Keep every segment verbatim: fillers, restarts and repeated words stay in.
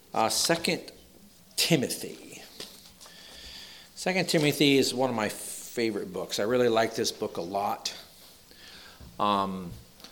Uh, Second Timothy. Second Timothy is one of my favorite books. I really like this book a lot. Um,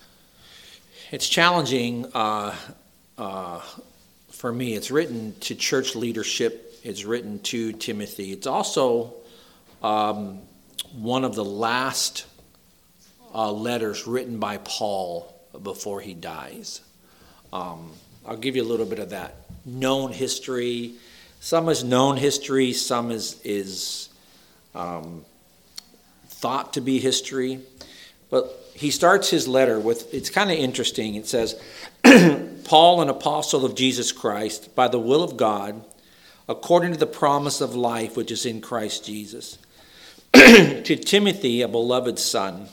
it's challenging uh, uh, for me. It's written to church leadership. It's written to Timothy. It's also um, one of the last uh, letters written by Paul before he dies. Um, I'll give you a little bit of that known history. Some is known history, some is is um, thought to be history. But he starts his letter with, it's kind of interesting. It says, Paul, an apostle of Jesus Christ, by the will of God, according to the promise of life which is in Christ Jesus, to Timothy, a beloved son,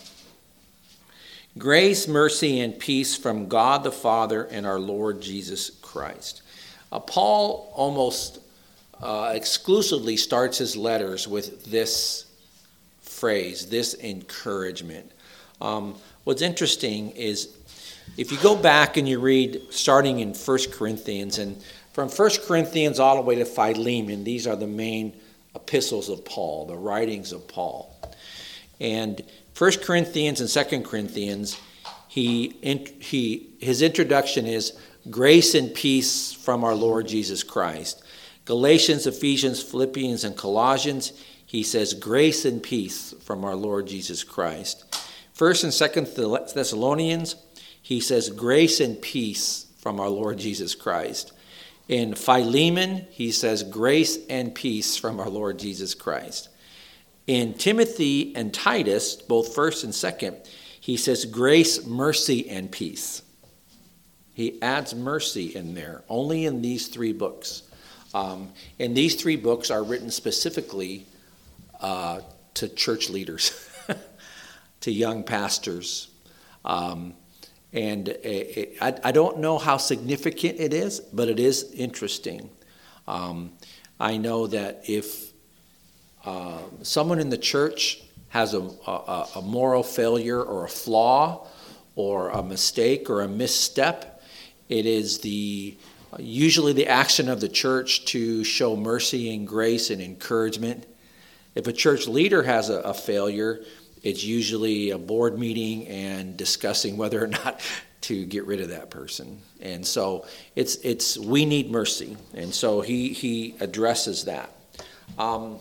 grace, mercy, and peace from God the Father and our Lord Jesus Christ. Uh, Paul almost uh, exclusively starts his letters with this phrase, this encouragement. Um, what's interesting is if you go back and you read starting in First Corinthians, and from First Corinthians all the way to Philemon, these are the main epistles of Paul, the writings of Paul. And First Corinthians and Second Corinthians, he he his introduction is grace and peace from our Lord Jesus Christ. Galatians, Ephesians, Philippians, and Colossians, he says grace and peace from our Lord Jesus Christ. First and Second Thessalonians, he says grace and peace from our Lord Jesus Christ. In Philemon, he says grace and peace from our Lord Jesus Christ. In Timothy and Titus, both first and second, he says grace, mercy, and peace. He adds mercy in there, only in these three books. Um, and these three books are written specifically uh, to church leaders, to young pastors. Um, and it, I, I don't know how significant it is, but it is interesting. Um, I know that if Uh, someone in the church has a, a, a moral failure or a flaw or a mistake or a misstep, it is the usually the action of the church to show mercy and grace and encouragement. If a church leader has a, a failure, it's usually a board meeting and discussing whether or not to get rid of that person. And so it's it's we need mercy, and so he he addresses that. Um,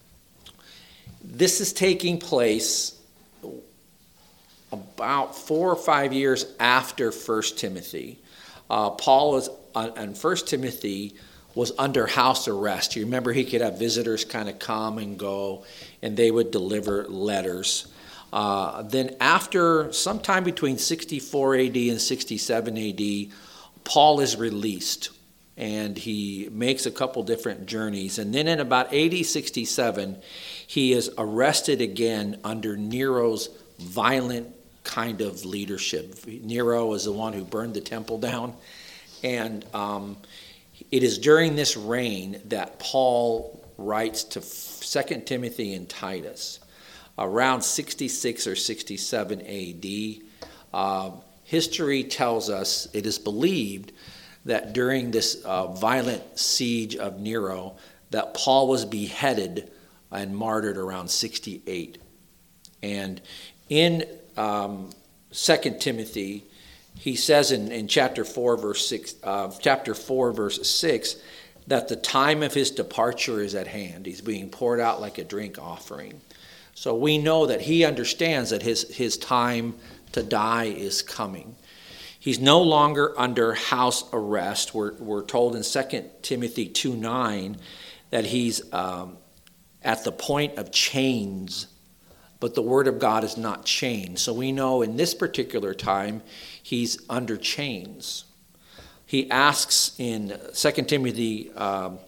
This is taking place about four or five years after First Timothy. Uh, Paul was, uh, and First Timothy was under house arrest. You remember he could have visitors kind of come and go, and they would deliver letters. Uh, then after, sometime between sixty-four A D and sixty-seven A D, Paul is released, and he makes a couple different journeys. And then in about A D sixty-seven, he is arrested again under Nero's violent kind of leadership. Nero is the one who burned the temple down. And um, it is during this reign that Paul writes to Second Timothy and Titus. Around sixty-six or sixty-seven A D, uh, history tells us, it is believed, that during this uh, violent siege of Nero, that Paul was beheaded and martyred around sixty-eight. And in um, Second Timothy, he says in, in chapter four, verse six, uh, chapter four, verse six, that the time of his departure is at hand. He's being poured out like a drink offering. So we know that he understands that his his time to die is coming. He's no longer under house arrest. We're, we're told in Second Timothy two nine that he's um, at the point of chains, but the word of God is not chained. So we know in this particular time he's under chains. He asks in Second Timothy um,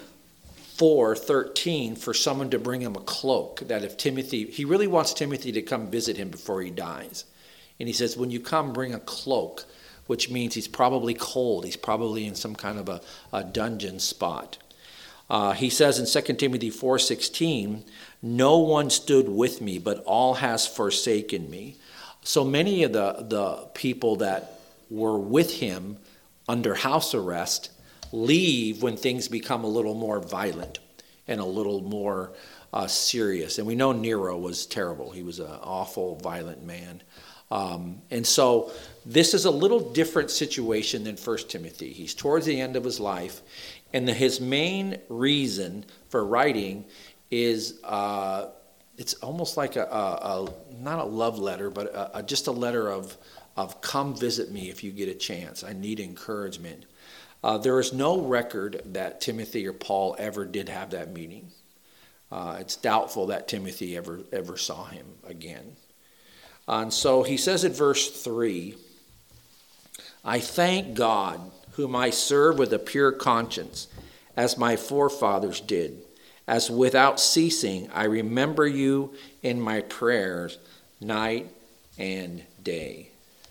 four thirteen for someone to bring him a cloak, that if Timothy, he really wants Timothy to come visit him before he dies. And he says, when you come, bring a cloak, which means he's probably cold. He's probably in some kind of a, a dungeon spot. Uh, he says in Second Timothy four sixteen, no one stood with me, but all has forsaken me. So many of the, the people that were with him under house arrest leave when things become a little more violent and a little more uh, serious. And we know Nero was terrible. He was an awful, violent man. Um, and so this is a little different situation than First Timothy. He's towards the end of his life, and the, his main reason for writing is uh, it's almost like a, a, a not a love letter, but a, a, just a letter of of come visit me if you get a chance. I need encouragement. Uh, there is no record that Timothy or Paul ever did have that meeting. Uh, it's doubtful that Timothy ever ever saw him again. Uh, and so he says in verse three, I thank God, whom I serve with a pure conscience, as my forefathers did, as without ceasing I remember you in my prayers night and day,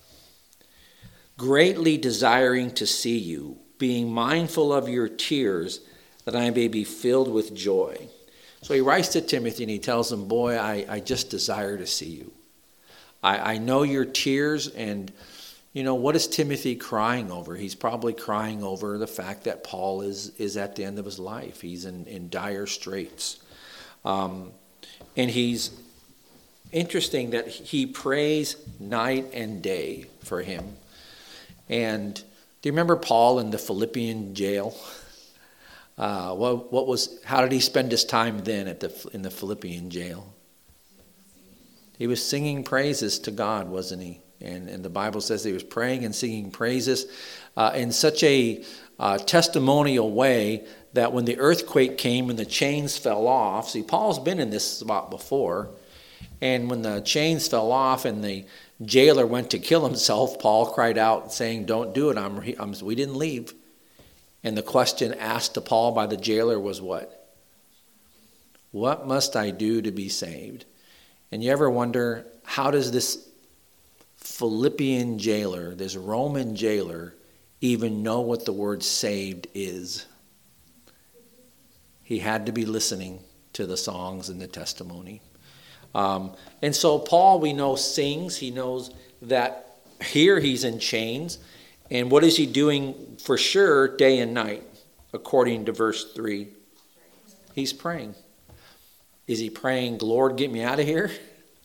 greatly desiring to see you, being mindful of your tears, that I may be filled with joy. So he writes to Timothy and he tells him, boy, I, I just desire to see you. I, I know your tears, and you know, what is Timothy crying over? He's probably crying over the fact that Paul is, is at the end of his life. He's in, in dire straits. Um, and he's interesting that he prays night and day for him. And do you remember Paul in the Philippian jail? Uh, what, what was? How did he spend his time then at the in the Philippian jail? He was singing praises to God, wasn't he? And, and the Bible says he was praying and singing praises uh, in such a uh, testimonial way that when the earthquake came and the chains fell off, see, Paul's been in this spot before, and when the chains fell off and the jailer went to kill himself, Paul cried out saying, don't do it, I'm, I'm, we didn't leave. And the question asked to Paul by the jailer was what? What must I do to be saved? And you ever wonder, how does this Philippian jailer, this Roman jailer, even know what the word saved is? He had to be listening to the songs and the testimony. Um, and so Paul, we know, sings. He knows that here he's in chains. And what is he doing for sure day and night, according to verse three? He's praying. Is he praying, Lord, get me out of here?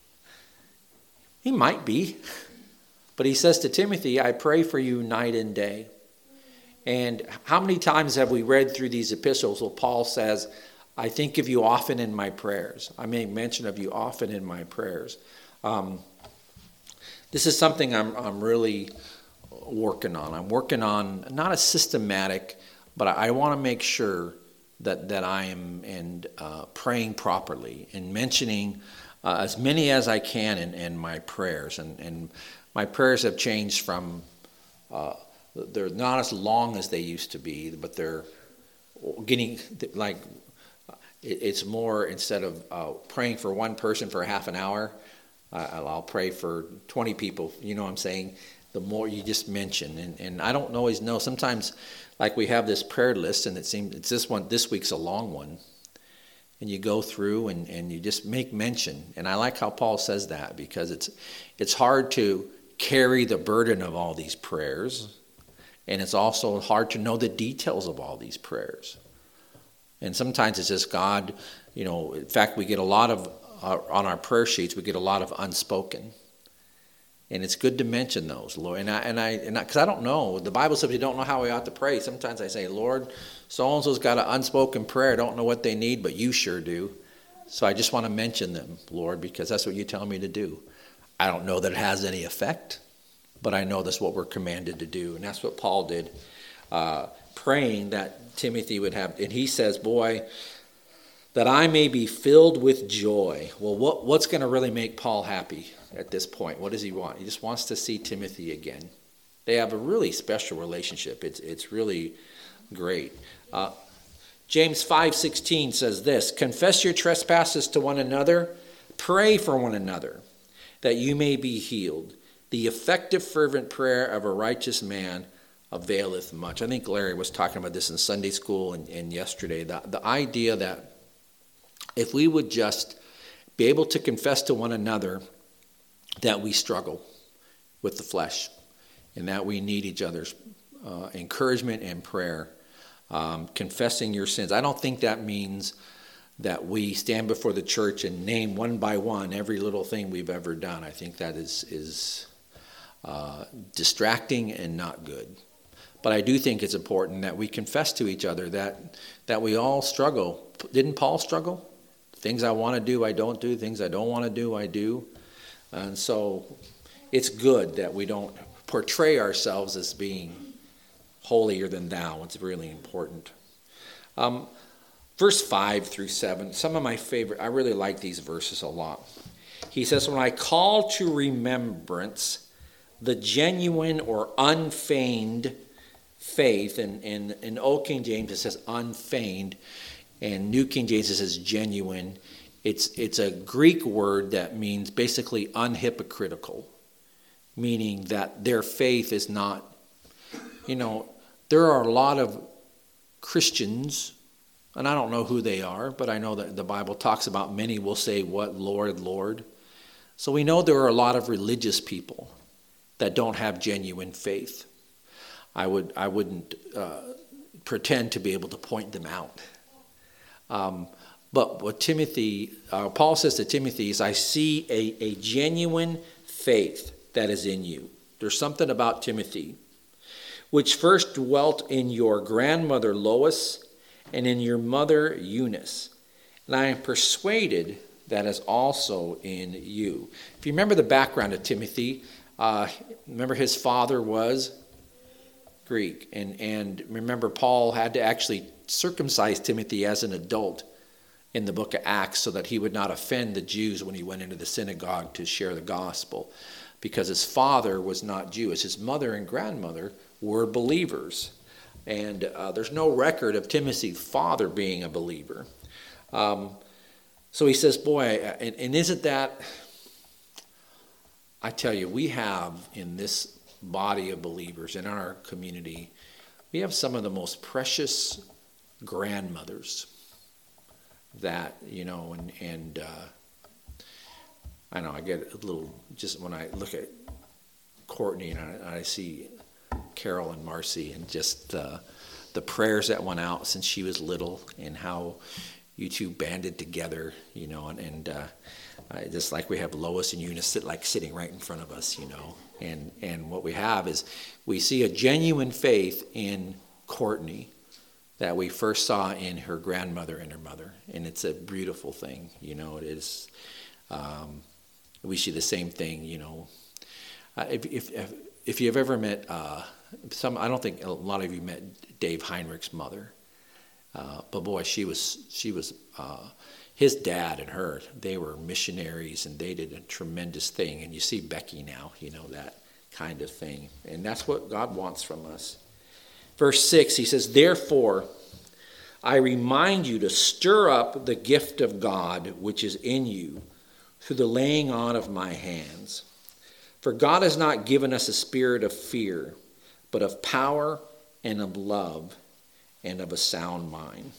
He might be. But he says to Timothy, I pray for you night and day. And how many times have we read through these epistles where Paul says, I think of you often in my prayers. I make mention of you often in my prayers. Um, this is something I'm, I'm really working on. I'm working on not a systematic, but I, I want to make sure that, that I am and uh, praying properly and mentioning uh, as many as I can in, in my prayers. And, and my prayers have changed from, uh, they're not as long as they used to be, but they're getting, like, it's more, instead of uh, praying for one person for half an hour, uh, I'll pray for twenty people, you know what I'm saying? The more you just mention. And, and I don't always know. Sometimes, like, we have this prayer list, and it seems it's this one, this week's a long one. And you go through and, and you just make mention. And I like how Paul says that, because it's it's hard to carry the burden of all these prayers. And it's also hard to know the details of all these prayers. And sometimes it's just God, you know, in fact, we get a lot of, uh, on our prayer sheets, we get a lot of unspoken. And it's good to mention those, Lord. And I, and I, and I, because I don't know. The Bible says we don't know how we ought to pray. Sometimes I say, Lord, so-and-so's got an unspoken prayer. I don't know what they need, but you sure do. So I just want to mention them, Lord, because that's what you tell me to do. I don't know that it has any effect, but I know that's what we're commanded to do. And that's what Paul did, uh, praying that Timothy would have. And he says, boy, that I may be filled with joy. Well, what, what's going to really make Paul happy at this point? What does he want? He just wants to see Timothy again. They have a really special relationship. It's it's really great. Uh, James five sixteen says this, confess your trespasses to one another, pray for one another, that you may be healed. The effective fervent prayer of a righteous man availeth much. I think Larry was talking about this in Sunday school and, and yesterday. The, the idea that if we would just be able to confess to one another that we struggle with the flesh and that we need each other's uh, encouragement and prayer, Um, confessing your sins. I don't think that means that we stand before the church and name one by one every little thing we've ever done. I think that is is uh, distracting and not good. But I do think it's important that we confess to each other that that we all struggle. Didn't Paul struggle? Things I want to do, I don't do. Things I don't want to do, I do. And so it's good that we don't portray ourselves as being holier than thou. It's really important. Um, verse five through seven, some of my favorite, I really like these verses a lot. He says, when I call to remembrance the genuine or unfeigned faith, and in, in Old King James it says unfeigned, and New King James it says genuine. It's, it's a Greek word that means basically unhypocritical, meaning that their faith is not, you know, there are a lot of Christians, and I don't know who they are, but I know that the Bible talks about many will say, what, Lord, Lord? So we know there are a lot of religious people that don't have genuine faith. I would, I wouldn't uh, pretend to be able to point them out. Um, but what Timothy, uh, Paul says to Timothy is, I see a, a genuine faith that is in you. There's something about Timothy, which first dwelt in your grandmother Lois and in your mother Eunice. And I am persuaded that is also in you. If you remember the background of Timothy, uh, remember his father was Greek. And, and remember Paul had to actually circumcise Timothy as an adult in the book of Acts so that he would not offend the Jews when he went into the synagogue to share the gospel. Because his father was not Jewish. His mother and grandmother were believers. And uh, there's no record of Timothy's father being a believer. Um, so he says, boy, and, and isn't that, I tell you, we have in this body of believers, in our community, we have some of the most precious grandmothers that, you know, and, and uh, I know I get a little, just when I look at Courtney and I, I see Carol and Marcy and just uh, the prayers that went out since she was little and how you two banded together, you know, and, and uh, I, just like we have Lois and Eunice sit, like sitting right in front of us, you know, and, and what we have is we see a genuine faith in Courtney that we first saw in her grandmother and her mother, and it's a beautiful thing, you know, it is. Um, we see the same thing, you know. Uh, if, if, if if you've ever met uh, some, I don't think a lot of you met Dave Heinrich's mother, uh, but boy, she was she was uh, his dad and her. They were missionaries, and they did a tremendous thing. And you see Becky now, you know, that kind of thing, and that's what God wants from us. Verse six, he says, therefore, I remind you to stir up the gift of God which is in you through the laying on of my hands. For God has not given us a spirit of fear, but of power and of love and of a sound mind.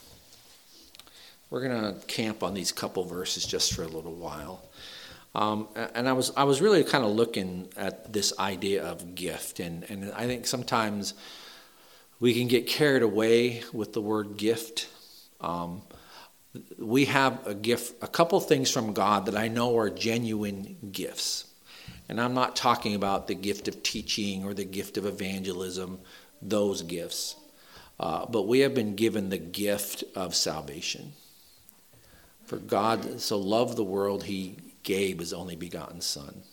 We're going to camp on these couple verses just for a little while. Um, and I was I was really kind of looking at this idea of gift. And, and I think sometimes we can get carried away with the word gift. Um, we have a gift, a couple things from God that I know are genuine gifts. And I'm not talking about the gift of teaching or the gift of evangelism, those gifts. Uh, but we have been given the gift of salvation. For God so loved the world, he gave his only begotten Son,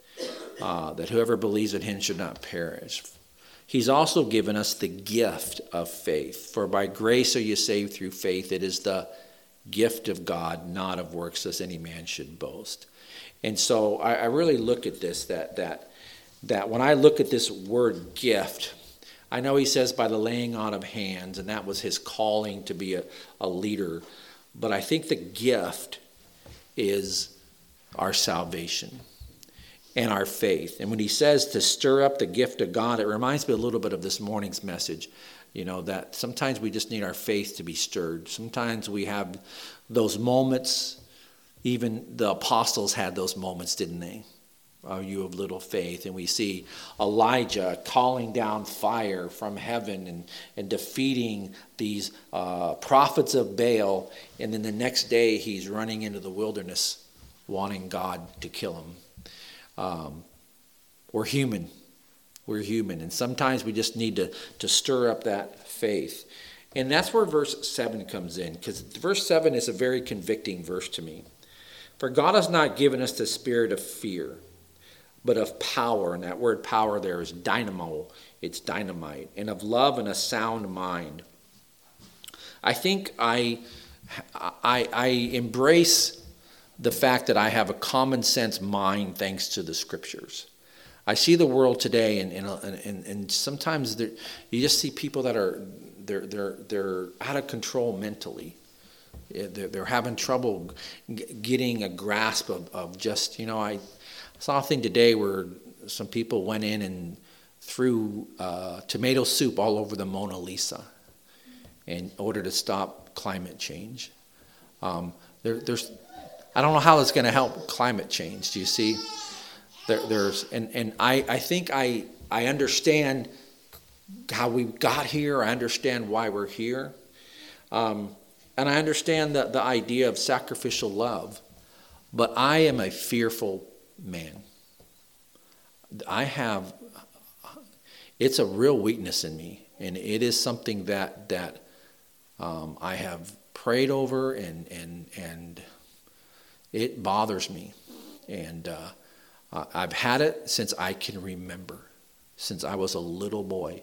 uh, that whoever believes in him should not perish. He's also given us the gift of faith. For by grace are you saved through faith. It is the gift of God, not of works, lest any man should boast. And so I, I really look at this, that that that when I look at this word gift, I know he says by the laying on of hands, and that was his calling to be a, a leader. But I think the gift is our salvation and our faith. And when he says to stir up the gift of God, it reminds me a little bit of this morning's message. You know, that sometimes we just need our faith to be stirred. Sometimes we have those moments. Even the apostles had those moments, didn't they? uh, you of little faith. And we see Elijah calling down fire from heaven and, and defeating these uh, prophets of Baal. And then the next day he's running into the wilderness wanting God to kill him. Um, we're human. We're human. And sometimes we just need to, to stir up that faith. And that's where verse seven comes in, because verse seven is a very convicting verse to me. For God has not given us the spirit of fear, but of power. And that word power there is dynamo. It's dynamite. And of love and a sound mind. I think I, I, I embrace the fact that I have a common sense mind thanks to the scriptures. I see the world today, and and, and, and sometimes there, you just see people that are they're they're they're out of control mentally. They're, they're having trouble g- getting a grasp of, of just, you know, I saw a thing today where some people went in and threw uh, tomato soup all over the Mona Lisa in order to stop climate change. Um, there, there's, I don't know how it's going to help climate change. Do you see? There, there's, and, and I, I think I, I understand how we got here. I understand why we're here. Um, and I understand the, the idea of sacrificial love. But I am a fearful man. I have, it's a real weakness in me. And it is something that, that um, I have prayed over, and, and, and it bothers me. And uh, I've had it since I can remember, since I was a little boy.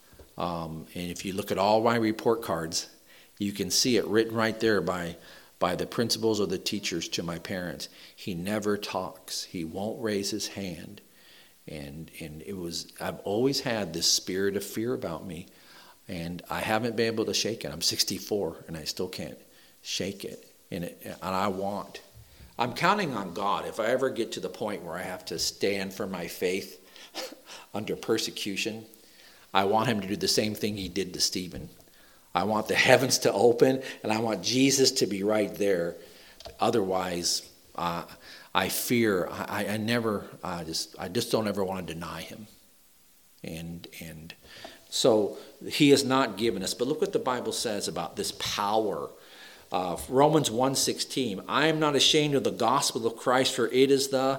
Um, and if you look at all my report cards, you can see it written right there by, by the principals or the teachers to my parents. He never talks. He won't raise his hand. And and it was, I've always had this spirit of fear about me. And I haven't been able to shake it. I'm sixty-four and I still can't shake it. And, it, and I want. I'm counting on God. If I ever get to the point where I have to stand for my faith under persecution, I want him to do the same thing he did to Stephen. I want the heavens to open, and I want Jesus to be right there. Otherwise, uh, I fear. I, I never. I just. I just don't ever want to deny him. And and so he has not given us. But look what the Bible says about this power. Uh, Romans one sixteen. I am not ashamed of the gospel of Christ, for it is the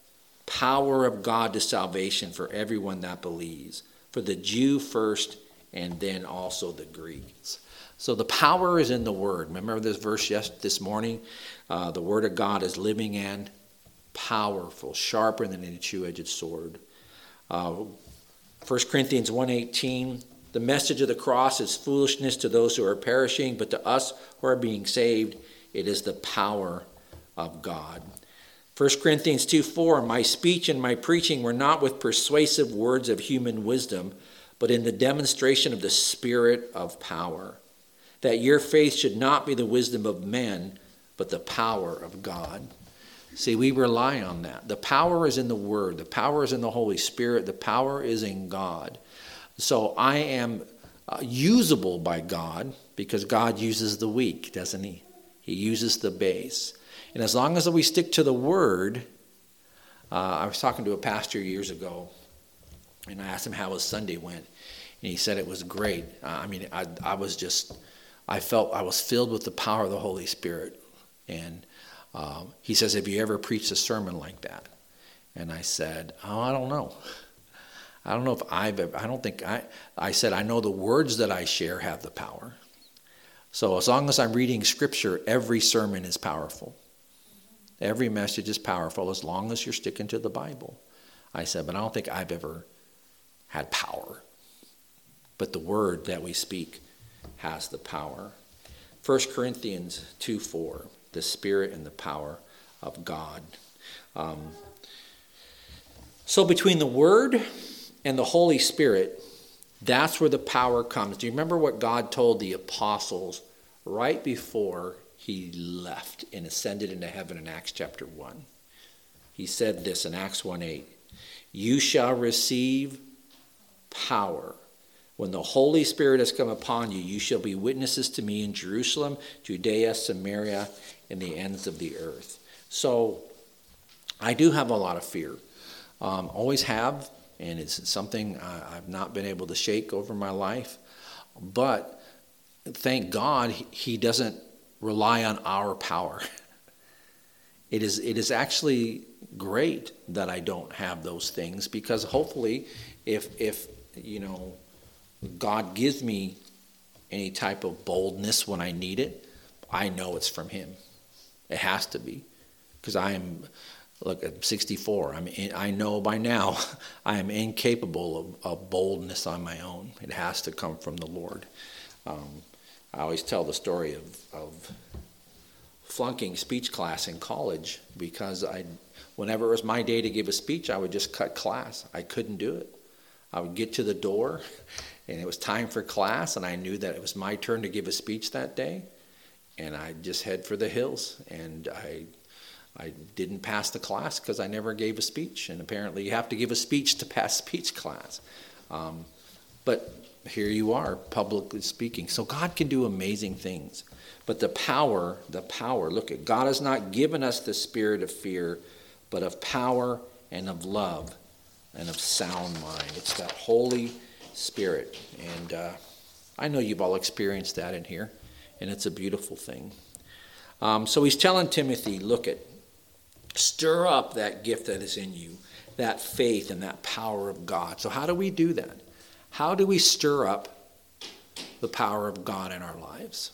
power of God to salvation for everyone that believes. For the Jew first, and then also the Greeks. So the power is in the Word. Remember this verse yes, this morning? Uh, the Word of God is living and powerful, sharper than any two-edged sword. Uh, First Corinthians one eighteen, the message of the cross is foolishness to those who are perishing, but to us who are being saved, it is the power of God. First Corinthians two four, my speech and my preaching were not with persuasive words of human wisdom, but in the demonstration of the Spirit of power, that your faith should not be the wisdom of men, but the power of God. See, we rely on that. The power is in the Word. The power is in the Holy Spirit. The power is in God. So I am uh, usable by God, because God uses the weak, doesn't he? He uses the base. And as long as we stick to the Word, uh, I was talking to a pastor years ago, and I asked him how his Sunday went. And he said it was great. Uh, I mean, I, I was just, I felt I was filled with the power of the Holy Spirit. And um, he says, have you ever preached a sermon like that? And I said, oh, I don't know. I don't know if I've ever, I don't think, I, I said, I know the words that I share have the power. So as long as I'm reading Scripture, every sermon is powerful. Every message is powerful as long as you're sticking to the Bible. I said, but I don't think I've ever had power. But the word that we speak has the power. First Corinthians two four, the Spirit and the power of God. Um, so between the Word and the Holy Spirit, that's where the power comes. Do you remember what God told the apostles right before he left and ascended into heaven in Acts chapter one? He said this in Acts one eight, you shall receive power. When the Holy Spirit has come upon you, you shall be witnesses to me in Jerusalem, Judea, Samaria, and the ends of the earth. So I do have a lot of fear. Um, always have, and it's something I, I've not been able to shake over my life. But thank God he doesn't rely on our power. It is it is actually great that I don't have those things, because hopefully if if you know God gives me any type of boldness when I need it, I know it's from him. It has to be, because I am look I'm sixty-four. I'm in, I know by now I am incapable of, of boldness on my own. It has to come from the Lord. Um, I always tell the story of, of flunking speech class in college, because I, whenever it was my day to give a speech, I would just cut class. I couldn't do it. I would get to the door, and it was time for class, and I knew that it was my turn to give a speech that day, and I'd just head for the hills. And I, I didn't pass the class because I never gave a speech, and apparently you have to give a speech to pass speech class. Um, but here you are, publicly speaking. So God can do amazing things. But the power, the power, look at, God has not given us the spirit of fear, but of power and of love and of sound mind. It's that Holy Spirit. And uh, I know you've all experienced that in here, and it's a beautiful thing. Um, so he's telling Timothy, look at, stir up that gift that is in you, that faith and that power of God. So how do we do that? How do we stir up the power of God in our lives?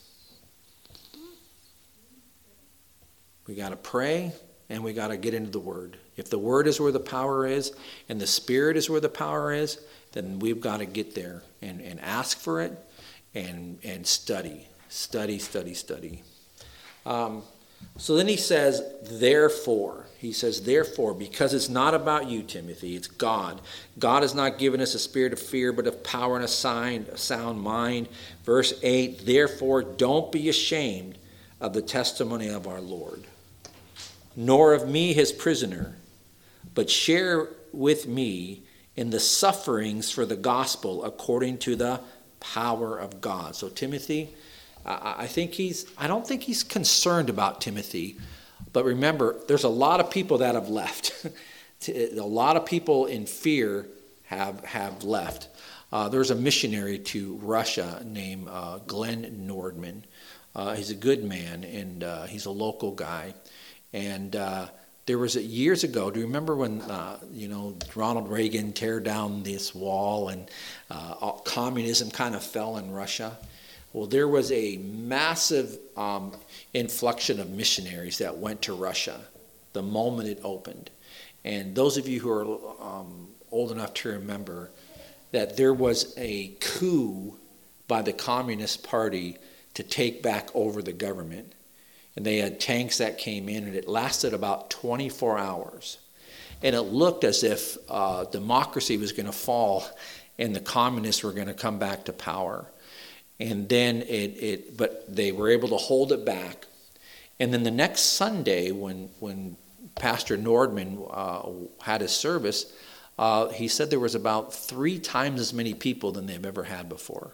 We got to pray, and we got to get into the Word. If the Word is where the power is, and the Spirit is where the power is, then we've got to get there and, and ask for it, and and study, study, study, study. Um, so then he says, therefore. He says, therefore, because it's not about you, Timothy, it's God. God has not given us a spirit of fear, but of power and a, sign, a sound mind. Verse eight, therefore, don't be ashamed of the testimony of our Lord, nor of me, his prisoner, but share with me in the sufferings for the gospel according to the power of God. So Timothy, I think he's, I don't think he's concerned about Timothy. But remember, there's a lot of people that have left. A lot of people in fear have have left. Uh, there's a missionary to Russia named uh, Glenn Nordman. Uh, he's a good man, and uh, he's a local guy. And uh, there was a, years ago, do you remember when, uh, you know, Ronald Reagan tear down this wall and uh, communism kind of fell in Russia? Well, there was a massive um, influx of missionaries that went to Russia the moment it opened. And those of you who are um, old enough to remember that there was a coup by the Communist Party to take back over the government. And they had tanks that came in, and it lasted about twenty-four hours. And it looked as if uh, democracy was going to fall and the communists were going to come back to power. And then it, it, but they were able to hold it back. And then the next Sunday, when when Pastor Nordman uh, had his service, uh, he said there was about three times as many people than they've ever had before.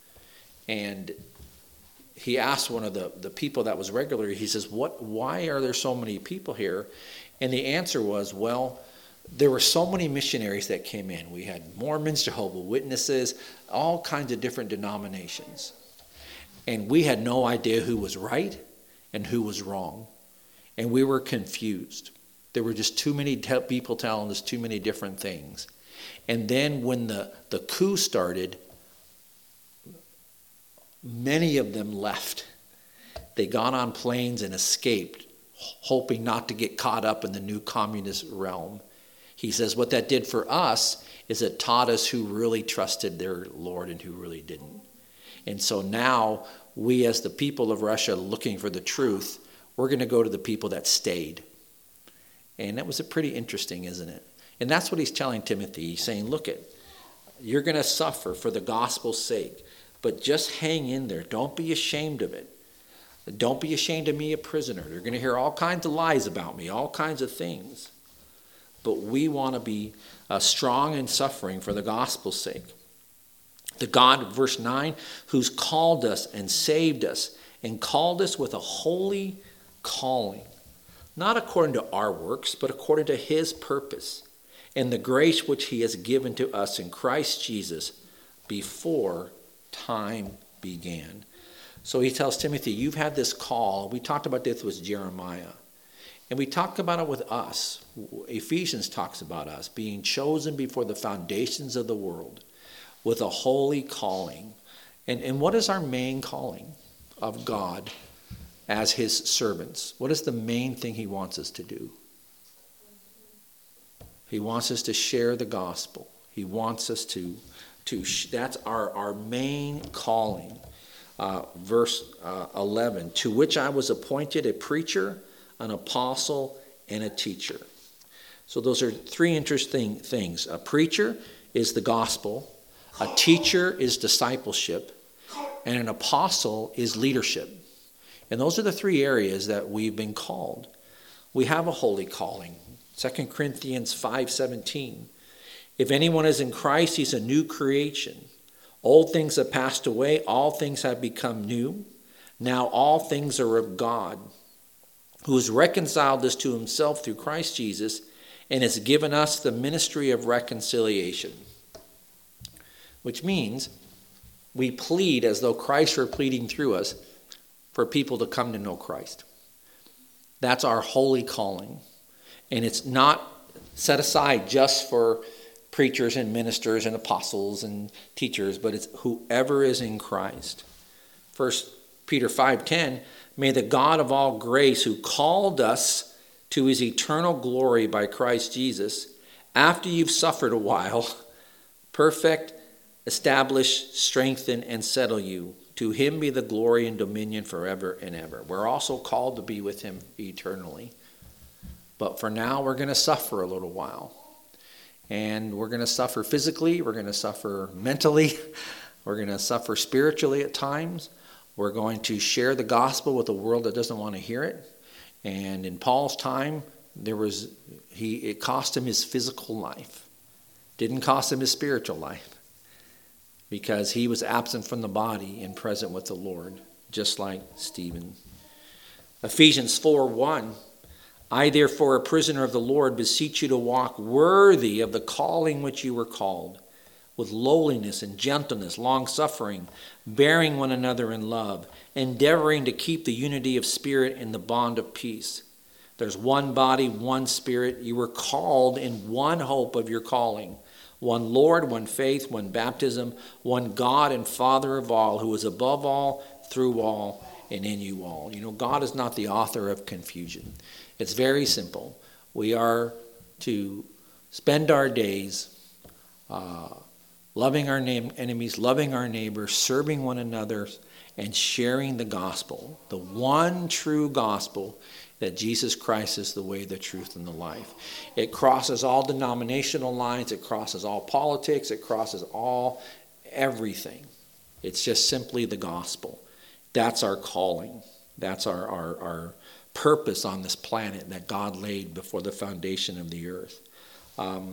And he asked one of the, the people that was regular, he says, "What? Why are there so many people here?" And the answer was, well, there were so many missionaries that came in. We had Mormons, Jehovah's Witnesses, all kinds of different denominations. And we had no idea who was right and who was wrong. And we were confused. There were just too many te- people telling us too many different things. And then when the, the coup started, many of them left. They got on planes and escaped, hoping not to get caught up in the new communist realm. He says what that did for us is it taught us who really trusted their Lord and who really didn't. And so now we, as the people of Russia looking for the truth, we're going to go to the people that stayed. And that was a pretty interesting, isn't it? And that's what he's telling Timothy. He's saying, look, it, you're going to suffer for the gospel's sake, but just hang in there. Don't be ashamed of it. Don't be ashamed of me, a prisoner. You're going to hear all kinds of lies about me, all kinds of things. But we want to be uh, strong in suffering for the gospel's sake. The God, verse nine, who's called us and saved us and called us with a holy calling, not according to our works, but according to his purpose and the grace which he has given to us in Christ Jesus before time began. So he tells Timothy, you've had this call. We talked about this with Jeremiah. And we talked about it with us. Ephesians talks about us being chosen before the foundations of the world with a holy calling. And, and what is our main calling of God as his servants? What is the main thing he wants us to do? He wants us to share the gospel. He wants us to, to that's our, our main calling. Uh, verse uh, eleven, to which I was appointed a preacher, an apostle, and a teacher. So those are three interesting things. A preacher is the gospel, a teacher is discipleship, and an apostle is leadership. And those are the three areas that we've been called. We have a holy calling. Second Corinthians five seventeen. If anyone is in Christ, he's a new creation. Old things have passed away, all things have become new. Now all things are of God, who has reconciled us to himself through Christ Jesus and has given us the ministry of reconciliation. Which means we plead as though Christ were pleading through us for people to come to know Christ. That's our holy calling. And it's not set aside just for preachers and ministers and apostles and teachers, but it's whoever is in Christ. First Peter five ten, may the God of all grace, who called us to his eternal glory by Christ Jesus, after you've suffered a while, perfect, establish, strengthen, and settle you. To him be the glory and dominion forever and ever. We're also called to be with him eternally. But for now, we're going to suffer a little while. And we're going to suffer physically. We're going to suffer mentally. We're going to suffer spiritually at times. We're going to share the gospel with a world that doesn't want to hear it. And in Paul's time, there was he it cost him his physical life. Didn't cost him his spiritual life. Because he was absent from the body and present with the Lord, just like Stephen. Ephesians four one. I, therefore, a prisoner of the Lord, beseech you to walk worthy of the calling which you were called, with lowliness and gentleness, long-suffering, bearing one another in love, endeavoring to keep the unity of spirit in the bond of peace. There's one body, one spirit. You were called in one hope of your calling. One Lord, one faith, one baptism, one God and Father of all, who is above all, through all, and in you all. You know, God is not the author of confusion. It's very simple. We are to spend our days uh, loving our name, enemies, loving our neighbors, serving one another, and sharing the gospel, the one true gospel that Jesus Christ is the way, the truth, and the life. It crosses all denominational lines. It crosses all politics. It crosses all everything. It's just simply the gospel. That's our calling. That's our, our, our purpose on this planet that God laid before the foundation of the earth. Um,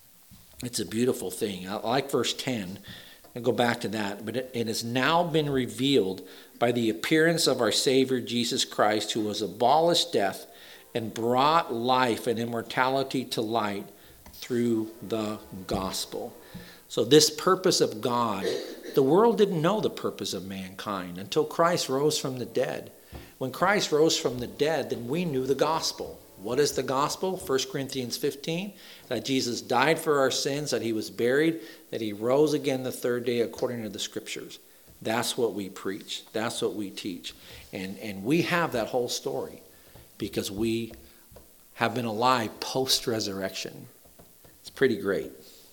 it's a beautiful thing. I like verse ten. I'll go back to that. But it, it has now been revealed by the appearance of our Savior Jesus Christ, who has abolished death and brought life and immortality to light through the gospel. So this purpose of God, the world didn't know the purpose of mankind until Christ rose from the dead. When Christ rose from the dead, then we knew the gospel. What is the gospel? First Corinthians fifteen, that Jesus died for our sins, that he was buried, that he rose again the third day according to the scriptures. That's what we preach. That's what we teach. And, and we have that whole story because we have been alive post-resurrection. It's pretty great.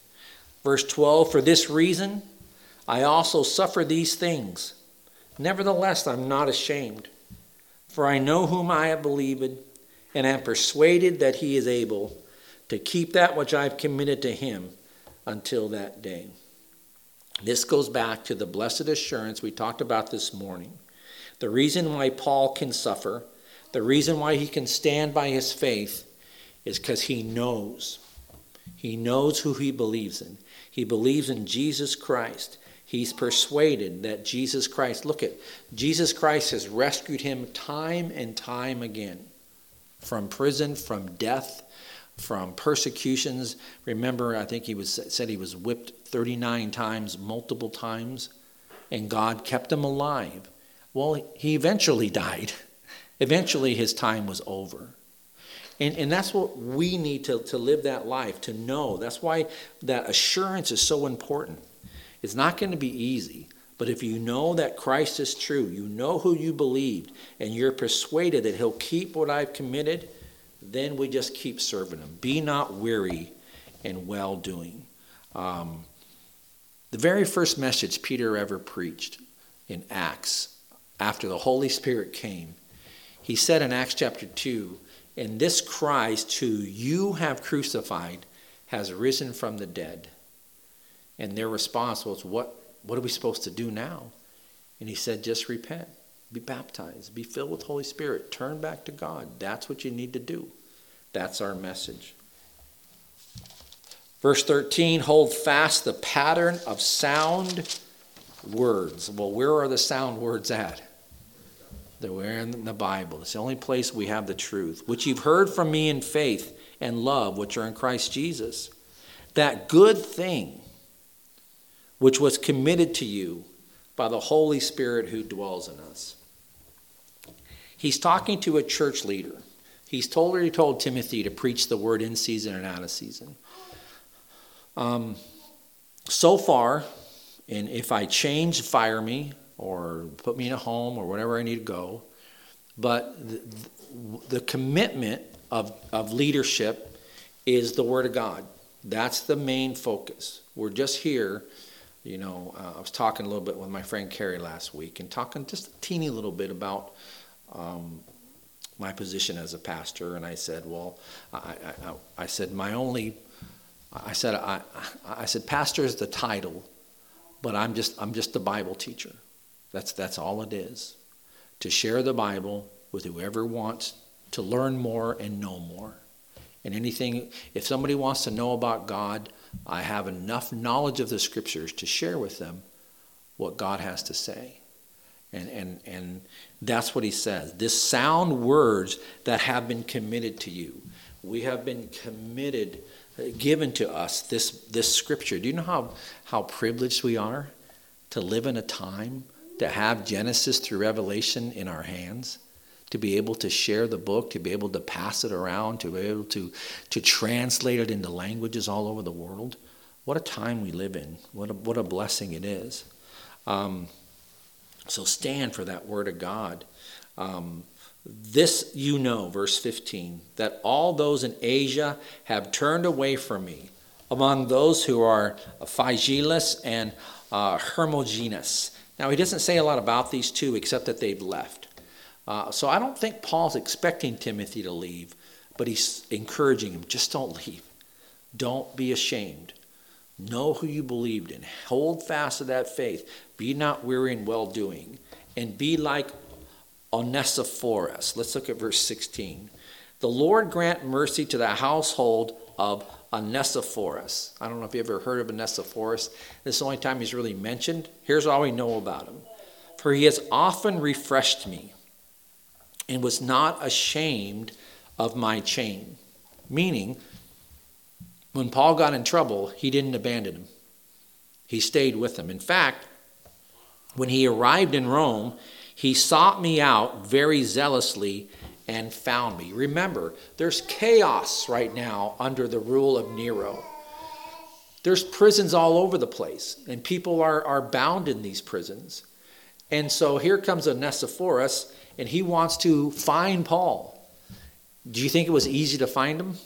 Verse twelve, for this reason I also suffer these things. Nevertheless, I'm not ashamed. For I know whom I have believed, and am persuaded that he is able to keep that which I've committed to him until that day. This goes back to the blessed assurance we talked about this morning. The reason why Paul can suffer, the reason why he can stand by his faith, is because he knows. He knows who he believes in. He believes in Jesus Christ. He's persuaded that Jesus Christ, look at, Jesus Christ has rescued him time and time again from prison, from death, from persecutions. Remember, I think he was said he was whipped thirty-nine times, multiple times, and God kept him alive. Well, he eventually died. Eventually his time was over. And, and that's what we need to, to live that life, to know. That's why that assurance is so important. It's not going to be easy. But if you know that Christ is true, you know who you believed, and you're persuaded that he'll keep what I've committed, then we just keep serving him. Be not weary in well-doing. Um, the very first message Peter ever preached in Acts, after the Holy Spirit came, he said in Acts chapter two, and this Christ who you have crucified has risen from the dead. And their response was, what, what are we supposed to do now? And he said, just repent, be baptized, be filled with Holy Spirit, turn back to God. That's what you need to do. That's our message. Verse thirteen, hold fast the pattern of sound words. Well, where are the sound words at? They're in the Bible. It's the only place we have the truth, which you've heard from me in faith and love, which are in Christ Jesus. That good thing which was committed to you by the Holy Spirit who dwells in us. He's talking to a church leader. He's told her, he told Timothy to preach the word in season and out of season. Um, so far, and if I change, fire me, or put me in a home, or wherever I need to go. But the, the commitment of, of leadership is the Word of God. That's the main focus. We're just here, you know, uh, I was talking a little bit with my friend Carrie last week, and talking just a teeny little bit about um, my position as a pastor. And I said, well, I, I, I said, my only, I said, I, I said, pastor is the title, but I'm just, I'm just a Bible teacher. That's that's all it is. To share the Bible with whoever wants to learn more and know more. And anything, if somebody wants to know about God, I have enough knowledge of the scriptures to share with them what God has to say. And and and that's what he says. This sound words that have been committed to you. We have been committed, given to us this, this scripture. Do you know how, how privileged we are to live in a time to have Genesis through Revelation in our hands, to be able to share the book, to be able to pass it around, to be able to, to translate it into languages all over the world? What a time we live in. What a, what a blessing it is. Um, so stand for that word of God. Um, this you know, verse fifteen, that all those in Asia have turned away from me, among those who are Phygelus and uh, Hermogenes. Now, he doesn't say a lot about these two except that they've left. Uh, so I don't think Paul's expecting Timothy to leave, but he's encouraging him, just don't leave. Don't be ashamed. Know who you believed in. Hold fast to that faith. Be not weary in well-doing. And be like Onesiphorus. Let's look at verse sixteen. The Lord grant mercy to the household of Onesiphorus. I don't know if you ever heard of Onesiphorus. This is the only time he's really mentioned. Here's all we know about him. For he has often refreshed me and was not ashamed of my chain. Meaning, when Paul got in trouble, he didn't abandon him. He stayed with him. In fact, when he arrived in Rome, he sought me out very zealously and found me. Remember, there's chaos right now under the rule of Nero. There's prisons all over the place, and people are, are bound in these prisons. And so here comes Onesiphorus, and he wants to find Paul. Do you think it was easy to find him?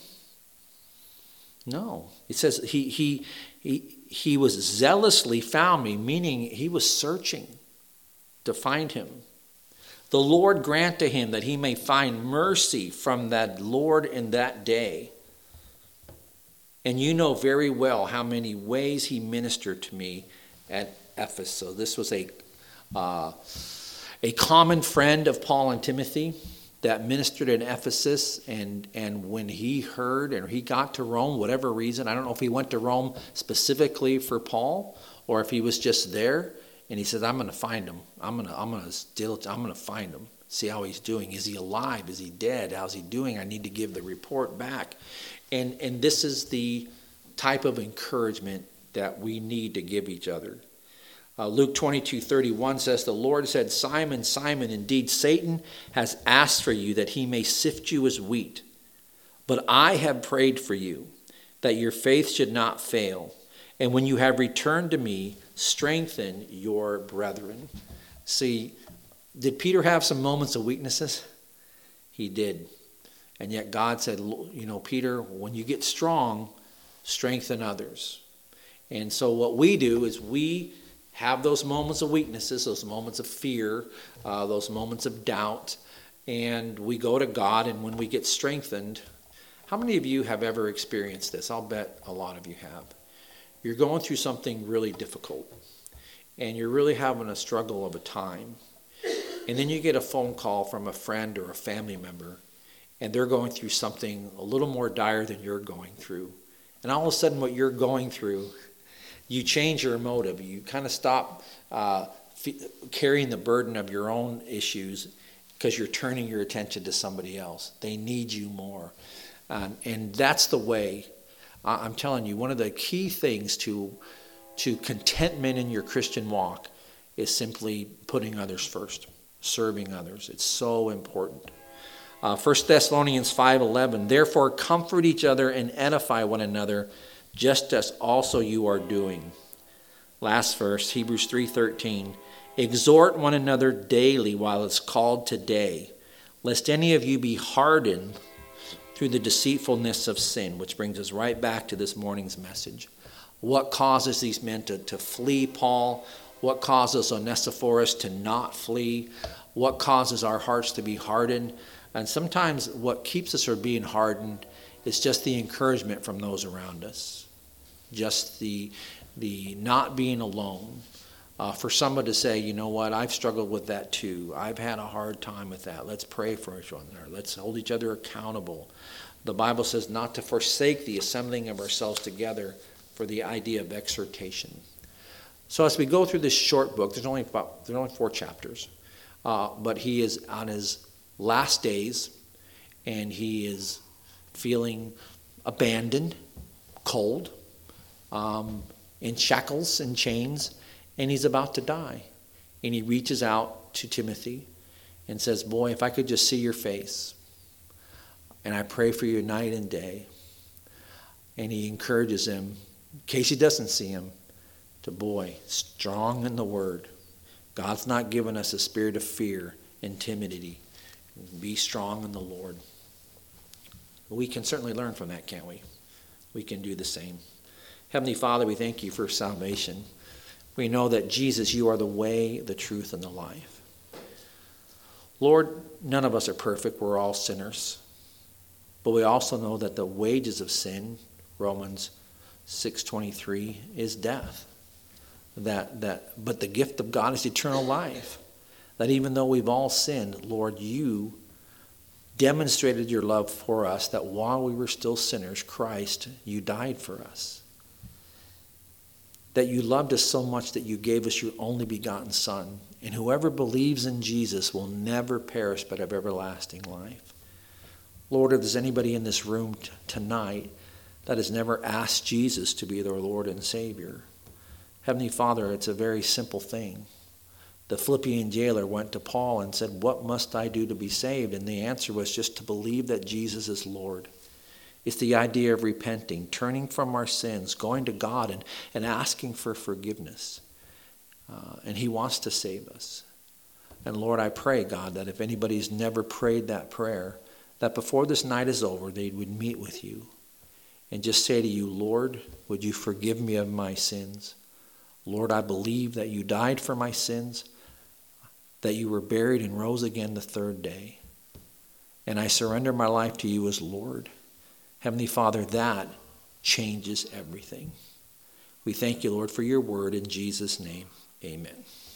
No. It says he he he he was zealously found me, meaning he was searching to find him. The Lord grant to him that he may find mercy from that Lord in that day. And you know very well how many ways he ministered to me at Ephesus. So this was a uh, a common friend of Paul and Timothy that ministered in Ephesus. And, and when he heard and he got to Rome, whatever reason, I don't know if he went to Rome specifically for Paul or if he was just there. And he says, I'm going to find him. I'm going to, I'm going to still, I'm going to find him. See how he's doing. Is he alive? Is he dead? How's he doing? I need to give the report back. And, and this is the type of encouragement that we need to give each other. Uh, Luke twenty-two thirty-one says, the Lord said, Simon, Simon, indeed Satan has asked for you that he may sift you as wheat. But I have prayed for you that your faith should not fail. And when you have returned to me, strengthen your brethren. See, did Peter have some moments of weaknesses? He did. And yet God said, you know, Peter, when you get strong, strengthen others. And so what we do is we have those moments of weaknesses, those moments of fear, uh, those moments of doubt, and we go to God, and when we get strengthened, how many of you have ever experienced this? I'll bet a lot of you have. You're going through something really difficult, and you're really having a struggle of a time, and then you get a phone call from a friend or a family member, and they're going through something a little more dire than you're going through, and all of a sudden what you're going through, you change your motive. You kind of stop uh, f- carrying the burden of your own issues because you're turning your attention to somebody else. They need you more. Um, and that's the way, uh, I'm telling you, one of the key things to, to contentment in your Christian walk is simply putting others first, serving others. It's so important. Uh, First Thessalonians five eleven, therefore comfort each other and edify one another, just as also you are doing. Last verse, Hebrews three thirteen. Exhort one another daily while it's called today, lest any of you be hardened through the deceitfulness of sin, which brings us right back to this morning's message. What causes these men to, to flee Paul? What causes Onesiphorus to not flee? What causes our hearts to be hardened? And sometimes what keeps us from being hardened is just the encouragement from those around us. Just the the not being alone. Uh, for someone to say, you know what, I've struggled with that too. I've had a hard time with that. Let's pray for each other. Let's hold each other accountable. The Bible says not to forsake the assembling of ourselves together for the idea of exhortation. So as we go through this short book, there's only about there's only four chapters, uh, but he is on his last days, and he is feeling abandoned, cold, Um, in shackles and chains, and he's about to die. And he reaches out to Timothy and says, boy, if I could just see your face, and I pray for you night and day. And he encourages him, in case he doesn't see him, to, boy, strong in the word. God's not given us a spirit of fear and timidity. Be strong in the Lord. We can certainly learn from that, can't we? We can do the same. Heavenly Father, we thank you for salvation. We know that, Jesus, you are the way, the truth, and the life. Lord, none of us are perfect. We're all sinners. But we also know that the wages of sin, Romans six twenty-three, is death. That, that, but the gift of God is eternal life. That even though we've all sinned, Lord, you demonstrated your love for us, that while we were still sinners, Christ, you died for us. That you loved us so much that you gave us your only begotten Son. And whoever believes in Jesus will never perish but have everlasting life. Lord, if there's anybody in this room t- tonight that has never asked Jesus to be their Lord and Savior, Heavenly Father, it's a very simple thing. The Philippian jailer went to Paul and said, what must I do to be saved? And the answer was just to believe that Jesus is Lord. It's the idea of repenting, turning from our sins, going to God and, and asking for forgiveness. Uh, and he wants to save us. And Lord, I pray, God, that if anybody's never prayed that prayer, that before this night is over, they would meet with you and just say to you, Lord, would you forgive me of my sins? Lord, I believe that you died for my sins, that you were buried and rose again the third day. And I surrender my life to you as Lord. Heavenly Father, that changes everything. We thank you, Lord, for your word in Jesus' name. Amen.